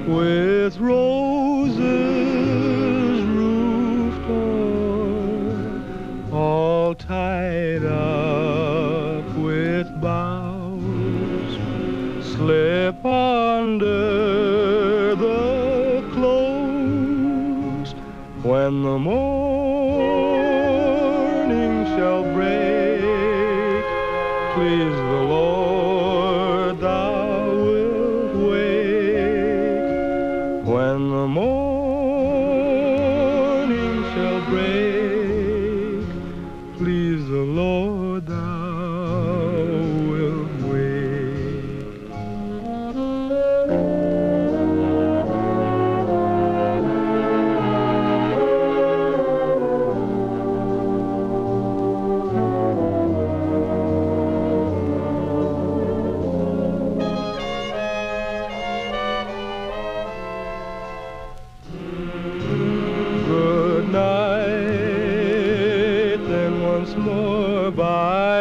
with roses roofed o'er, all tied up with boughs, slip under the clothes when the morning shall break. Please the Lord, thou wilt wake when the morning shall break. Please the Lord, thou wilt wake. Good night, then once more by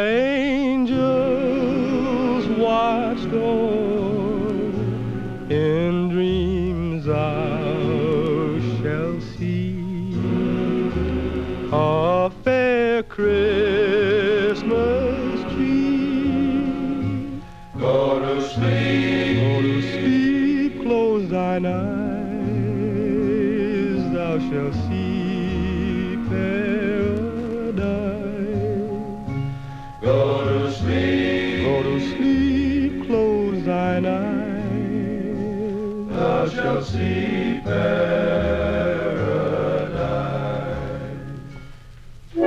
angels watched o'er, in dreams thou shalt see a fair Christmas tree. Go to sleep, go to sleep, close thine eyes, thou shalt see paradise. Go to sleep, close thine eyes, thou shalt see paradise.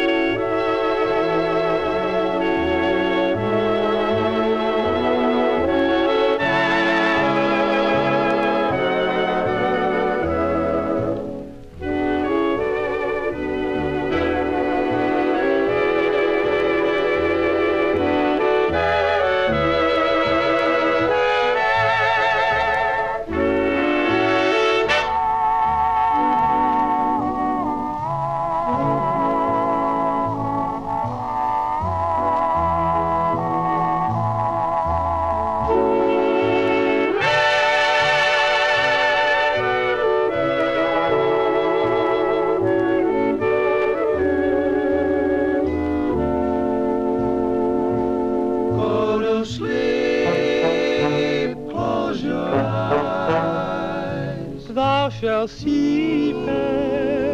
Go to sleep, close your eyes, thou shalt see paradise.